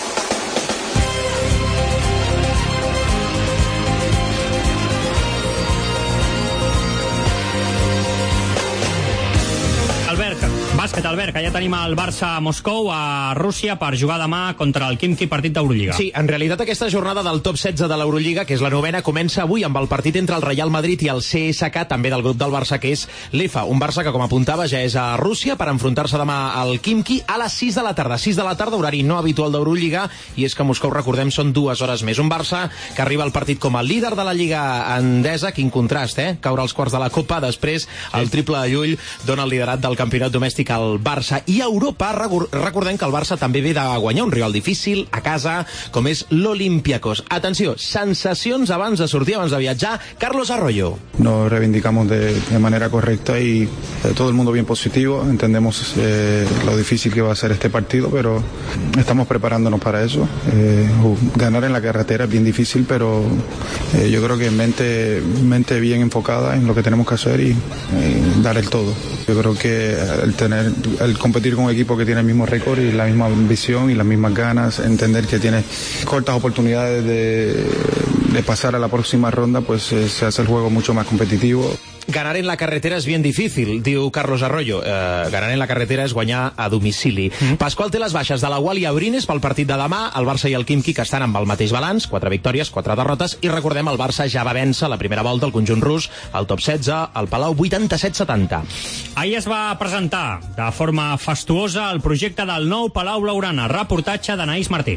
Bàsquet, Albert, que ja tenim el Barça a Moscou, a Rússia, per jugar demà contra el Khimki, partit d'Eurolliga. Sí, en realitat aquesta jornada del top setze de l'Eurolliga, que és la novena, comença avui amb el partit entre el Real Madrid i el C S K, també del grup del Barça, que és l'E F A. Un Barça que, com apuntava, ja és a Rússia per enfrontar-se demà al Khimki a les sis de la tarda. sis de la tarda, horari no habitual d'Eurolliga, i és que a Moscou, recordem, són dues hores més. Un Barça que arriba al partit com a líder de la Lliga Endesa, quin contrast, eh? Caure als quarts de la Copa, després el triple de Llull dona el liderat del campionat domèstic al Barça. I a Europa, recordem que el Barça també ve de guanyar un rival difícil a casa, com és l'Olympiacos. Atenció, sensacions abans de sortir, abans de viatjar. Carlos Arroyo. Nos reivindicamos de, de manera correcta y eh, todo el mundo bien positivo. Entendemos eh, lo difícil que va a ser este partido, pero estamos preparándonos para eso. Eh, ganar en la carretera es bien difícil, pero eh, yo creo que mente, mente bien enfocada en lo que tenemos que hacer y eh, dar el todo. Yo creo que el tener, el competir con un equipo que tiene el mismo récord y la misma visión y las mismas ganas, entender que tiene cortas oportunidades de, de pasar a la próxima ronda, pues eh, se hace el juego mucho más competitivo. Ganar en la carretera és bien difícil, diu Carlos Arroyo. Eh, ganar en la carretera és guanyar a domicili. Mm. Pasqual té les baixes de la Gual i Abrines pel partit de demà. El Barça i el Khimki, que estan amb el mateix balanç, quatre victòries, quatre derrotes, i recordem, el Barça ja va vèncer la primera volta al conjunt rus, al top setze, al Palau, vuitanta-set setanta. Ahir es va presentar de forma fastuosa el projecte del nou Palau Blaugrana. Reportatge d'Anaïs Martí.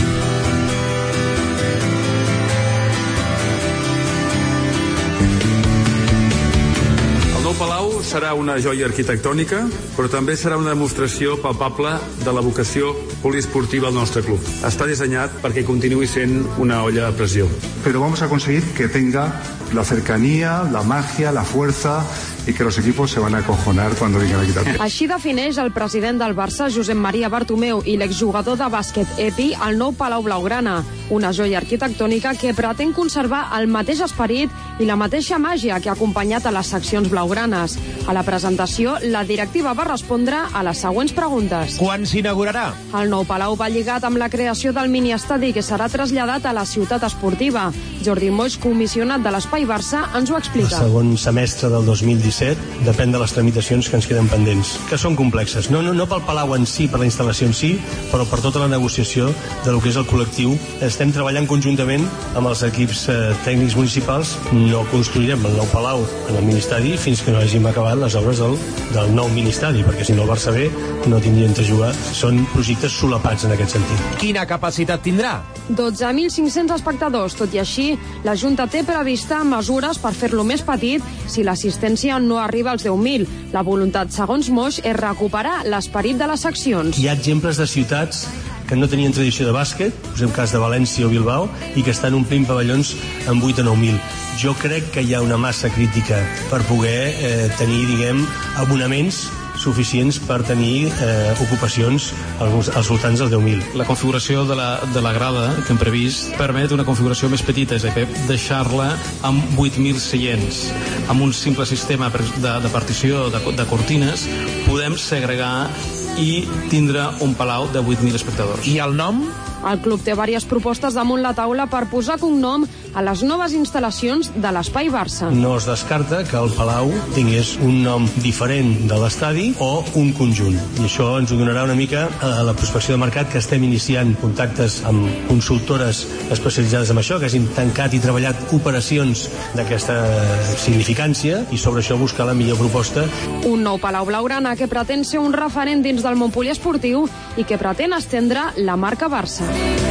El nou Palau serà una joia arquitectònica, però també serà una demostració palpable de la vocació poliesportiva del nostre club. Està dissenyat perquè continuï sent una olla a pressió. Pero vamos a conseguir que tenga la cercanía, la magia, la fuerza y que los equipos se van a acojonar cuando vengan a quitar. Així defineix el president del Barça, Josep Maria Bartomeu, i l'exjugador de bàsquet Epi, el nou Palau Blaugrana, una joia arquitectònica que pretén conservar el mateix esperit i la mateixa màgia que ha acompanyat a les seccions blaugranes. A la presentació, la directiva va respondre a les següents preguntes. Quan s'inaugurarà? El nou Palau va lligat amb la creació del miniestadi que serà traslladat a la ciutat esportiva. Jordi Moix, comissionat de l'Espai Barça, ens ho explica. El segon semestre del dos mil disset depèn de les tramitacions que ens queden pendents, que són complexes. No, no, no pel Palau en si, per la instal·lació en si, però per tota la negociació de lo que és el col·lectiu. Estem treballant conjuntament amb els equips eh, tècnics municipals. No construirem el nou Palau en el ministeri fins que no hàgim acabat les obres del, del nou ministeri, perquè si no el Barça B no tindrien de jugar. Són projectes solapats en aquest sentit. Quina capacitat tindrà? dotze mil cinc-cents espectadors. Tot i així, la Junta té prevista mesures per fer-lo més petit si l'assistència no arriba als deu mil. La voluntat, segons Moix, és recuperar l'esperit de les seccions. Hi ha exemples de ciutats que no tenien tradició de bàsquet, posem cas de València o Bilbao, i que estan omplint pavellons amb vuit o nou mil. Jo crec que hi ha una massa crítica per poder eh, tenir, diguem, abonaments suficients per tenir eh, ocupacions als, als voltants dels deu mil. La configuració de la, de la grada que hem previst permet una configuració més petita, és a dir, deixar-la amb vuit mil seients. Amb un simple sistema de, de partició de, de cortines podem segregar i tindre un palau de vuit mil espectadors. I el nom? El club té diverses propostes damunt la taula per posar cognom a les noves instal·lacions de l'Espai Barça. No es descarta que el Palau tingués un nom diferent de l'estadi o un conjunt. I això ens ho donarà una mica a la prospecció de mercat, que estem iniciant contactes amb consultores especialitzades en això, que hagin tancat i treballat operacions d'aquesta significància, i sobre això buscar la millor proposta. Un nou Palau Blaugrana que pretén ser un referent dins del món poliesportiu i que pretén estendre la marca Barça.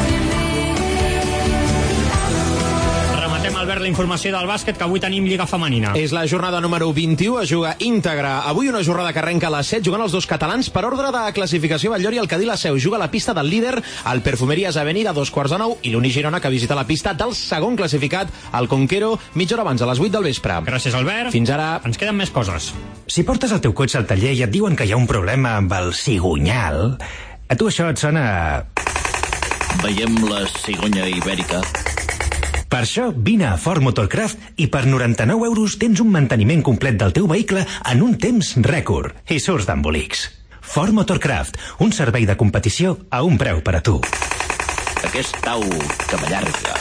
Rematem, Albert, la informació del bàsquet, que avui tenim Lliga Femenina. És la jornada número vint-i-u, es juga íntegra. Avui una jornada que arrenca a les set, jugant els dos catalans per ordre de classificació. Batllori, el Cadí, la Seu, juga a la pista del líder, el Perfumerías Avenida, a dos quarts de nou, i l'Uni Girona, que visita la pista del segon classificat, el Conquero, mitja hora abans, a les vuit del vespre. Gràcies, Albert. Fins ara. Ens queden més coses. Si portes el teu cotxe al taller i et diuen que hi ha un problema amb el cigonyal, a tu això et sona... Veiem la cigonya ibèrica. Per això, vine a Ford Motorcraft i per noranta-nou euros tens un manteniment complet del teu vehicle en un temps rècord i surts d'embolics. Ford Motorcraft, un servei de competició a un preu per a tu. Aquest tau que m'allarga.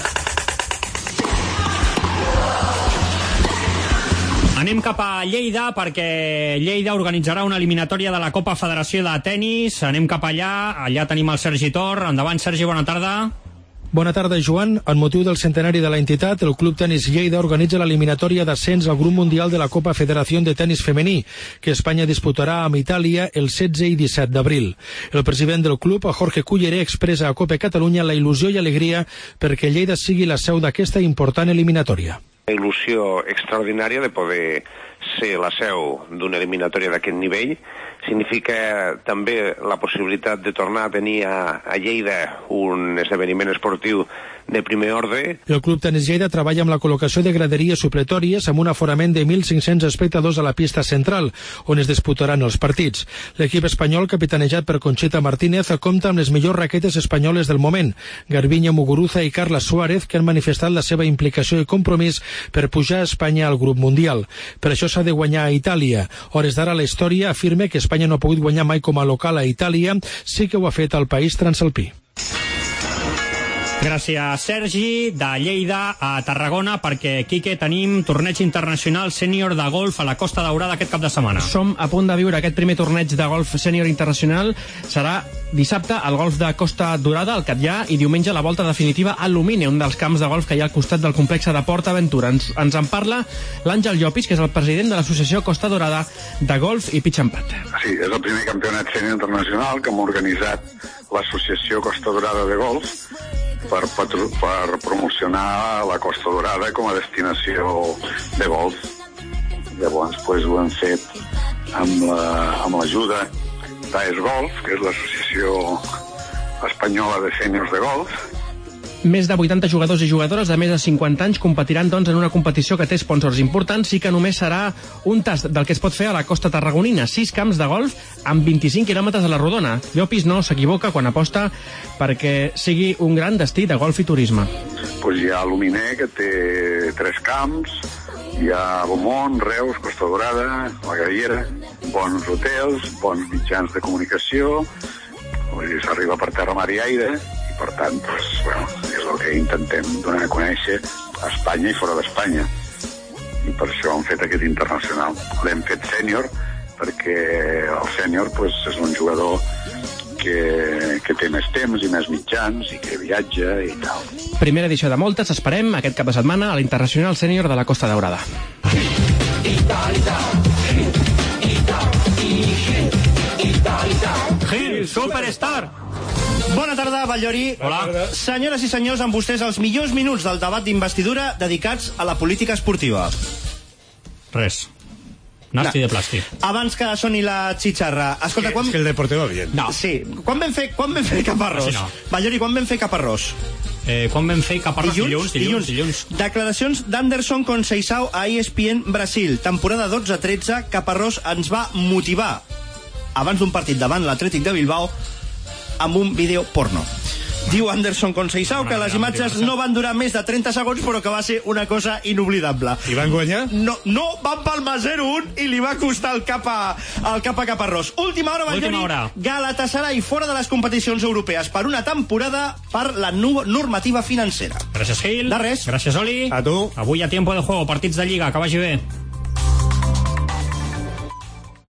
Anem cap a Lleida perquè Lleida organitzarà una eliminatòria de la Copa Federació de Tenis. Anem cap allà, allà tenim el Sergi Tor. Endavant, Sergi, bona tarda. Bona tarda, Joan. En motiu del centenari de la entitat, el Club Tenis Lleida organitza l'eliminatòria d'ascens al grup mundial de la Copa Federació de Tenis Femení, que Espanya disputarà amb Itàlia el setze i disset d'abril. El president del club, Jorge Culleré, expressa a Cope Catalunya la il·lusió i alegria perquè Lleida sigui la seu d'aquesta important eliminatòria. Una il·lusió extraordinària de poder ser la seu d'una eliminatòria d'aquest nivell. Significa també la possibilitat de tornar a tenir a, a Lleida un esdeveniment esportiu de primer ordre. El Club Tenis Lleida treballa amb la col·locació de graderies supletòries amb un aforament de mil cinc-cents espectadors a la pista central, on es disputaran els partits. L'equip espanyol, capitanejat per Conxita Martínez, compta amb les millors raquetes espanyoles del moment, Garbiñe Muguruza i Carla Suárez, que han manifestat la seva implicació i compromís per pujar a Espanya al grup mundial. Per això s'ha de guanyar a Itàlia. Hores d'ara la història afirma que Espanya no ha pogut guanyar mai com a local a Itàlia, sí que ho ha fet al país transalpí. Gràcies, Sergi. De Lleida a Tarragona, perquè, Quique, tenim torneig internacional sènior de golf a la Costa Daurada aquest cap de setmana. Som a punt de viure aquest primer torneig de golf sènior internacional. Serà dissabte al golf de Costa Daurada, al Catllà, i diumenge la volta definitiva al Lumine, un dels camps de golf que hi ha al costat del complex de Port Aventura. Ens, ens en parla l'Àngel Llopis, que és el president de l'associació Costa Daurada de golf i pitch and putt. Sí, és el primer campionat sènior internacional que hem organitzat l'associació Costa Daurada de golf per, patru, per promocionar la Costa Daurada com a destinació de golf. Llavors, pues, ho hem fet amb l'ajuda la, d'A E S Golf, que és l'associació espanyola de sèniors de golf. Més de vuitanta jugadors i jugadores de més de cinquanta anys competiran, doncs, en una competició que té sponsors importants i que només serà un tast del que es pot fer a la costa tarragonina. Sis camps de golf amb vint-i-cinc quilòmetres a la rodona. Llopis no s'equivoca quan aposta perquè sigui un gran destí de golf i turisme. Pues hi ha Luminer, que té tres camps, hi ha Beaumont, Reus, Costa Daurada, la Gallera, bons hotels, bons mitjans de comunicació, s'arriba per terra, mar i aire. Per tant, doncs, bueno, és el que intentem donar a conèixer a Espanya i fora d'Espanya. I per això hem fet aquest internacional. L'hem fet sènior perquè el sènior, doncs, és un jugador que, que té més temps i més mitjans i que viatja i tal. Primera edició de moltes, esperem aquest cap de setmana a l'Internacional Sènior de la Costa Daurada. Gil, superstar! Bona tarda, Batllori. Hola. Senyores i senyors, amb vostès els millors minuts del debat d'investidura dedicats a la política esportiva. Res. Nasti no. de plàstic. Abans que soni la xitxarra, escolta, quan... És que el deporte va bien. No. Sí. Quan vam fer, quan vam fer Caparrós? Sí, no. Batllori, quan vam fer Caparrós? Eh, quan vam fer Caparrós? Dilluns, dilluns, dilluns. Declaracions d'Anderson Conceição a E S P N Brasil. Temporada dotze tretze, Caparrós ens va motivar abans d'un partit davant l'Atlètic de Bilbao amb un vídeo porno. Diu Anderson Conceição que les imatges no van durar més de trenta segons, però que va ser una cosa inoblidable. I van guanyar? No, no van palmar zero un i li va costar el cap a, el cap a Caparrós. Última hora, Batllori. Galatasaray fora de les competicions europees per una temporada per la normativa financera. Gràcies, Gil. De res. Gràcies, Oli. A tu. Avui a Tiempo de Juego, partits de Lliga, que vagi bé.